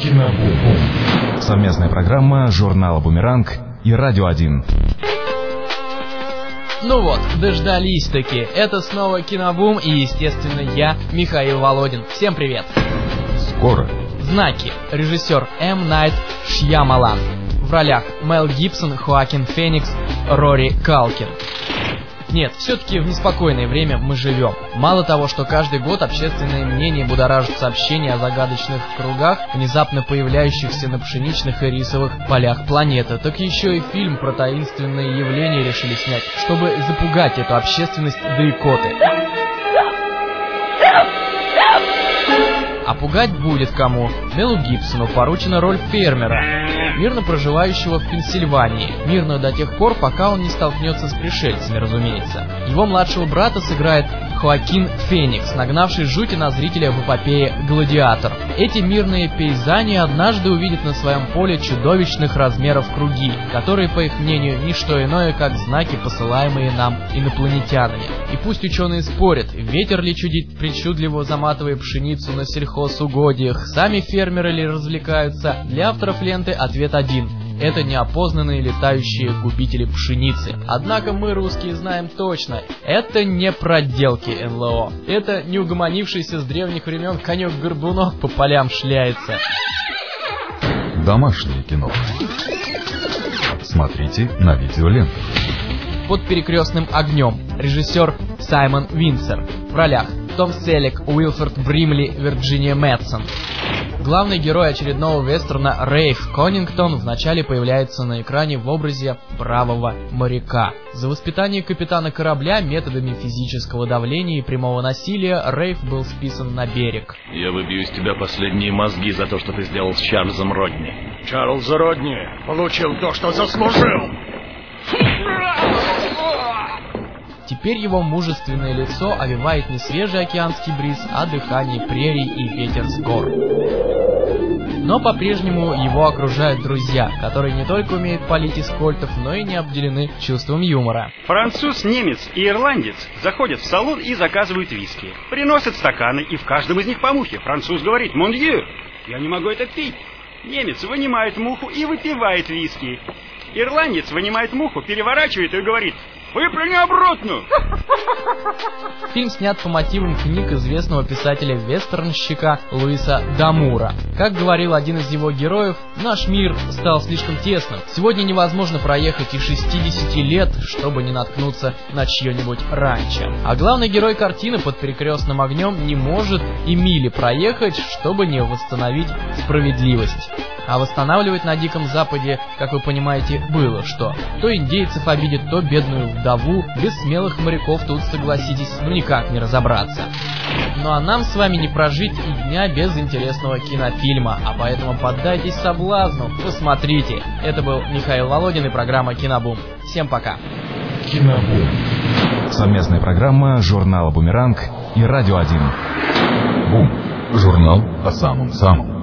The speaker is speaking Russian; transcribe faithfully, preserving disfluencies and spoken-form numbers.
Кинобум. Совместная программа журнала «Бумеранг» и «Радио один». Ну вот, дождались-таки. Это снова Кинобум и, естественно, я, Михаил Володин. Всем привет. Скоро. Знаки. Режиссер М. Найт Шьямалан. В ролях Мел Гибсон, Хоакин Феникс, Рори Калкин. Нет, все-таки в неспокойное время мы живем. Мало того, что каждый год общественное мнение будоражит сообщения о загадочных кругах, внезапно появляющихся на пшеничных и рисовых полях планеты, так еще и фильм про таинственные явления решили снять, чтобы запугать эту общественность до икоты. А пугать будет кому? Мелу Гибсону поручена роль фермера, мирно проживающего в Пенсильвании. Мирно до тех пор, пока он не столкнется с пришельцами, разумеется. Его младшего брата сыграет Хоакин Феникс, нагнавший жути на зрителя в эпопее «Гладиатор». Эти мирные пейзани однажды увидят на своем поле чудовищных размеров круги, которые, по их мнению, не что иное, как знаки, посылаемые нам инопланетянами. И пусть ученые спорят, ветер ли чудит, причудливо заматывая пшеницу на сельхозугодиях, сами фермеры ли развлекаются, для авторов ленты ответ один. Это неопознанные летающие губители пшеницы. Однако мы, русские, знаем точно, это не проделки эн эл о. Это не угомонившийся с древних времен конек-горбунок по полям шляется. Домашнее кино. Смотрите на видеоленте. Под перекрестным огнем. Режиссер Саймон Винсер. В ролях Том Селлек, Уилфорд Бримли, Вирджиния Мэдсон. Главный герой очередного вестерна Рейф Коннингтон вначале появляется на экране в образе бравого моряка. За воспитание капитана корабля методами физического давления и прямого насилия Рейф был списан на берег. Я выбью из тебя последние мозги за то, что ты сделал с Чарльзом Родни. Чарльз Родни получил то, что заслужил. Теперь его мужественное лицо овевает не свежий океанский бриз, а дыхание прерий и ветер с гор. Но по-прежнему его окружают друзья, которые не только умеют палить из кольтов, но и не обделены чувством юмора. Француз, немец и ирландец заходят в салон и заказывают виски. Приносят стаканы, и в каждом из них по мухе. Француз говорит: «Мон дью, я не могу это пить». Немец вынимает муху и выпивает виски. Ирландец вынимает муху, переворачивает и говорит: «Выплюни обратно!» Фильм снят по мотивам книг известного писателя-вестернщика Луиса Дамура. Как говорил один из его героев, наш мир стал слишком тесным. Сегодня невозможно проехать и шестидесяти лет, чтобы не наткнуться на чье-нибудь ранчо. А главный герой картины под перекрестным огнем не может и мили проехать, чтобы не восстановить справедливость. А восстанавливать на Диком Западе, как вы понимаете, было что. То индейцев обидят, то бедную вдову. Без смелых моряков тут, согласитесь, ну никак не разобраться. Ну а нам с вами не прожить и дня без интересного кинофильма, а поэтому поддайтесь соблазну, посмотрите. Это был Михаил Володин и программа «Кинобум». Всем пока. Кинобум. Совместная программа журнала «Бумеранг» и «Радио один». Бум. Журнал о самом-самом.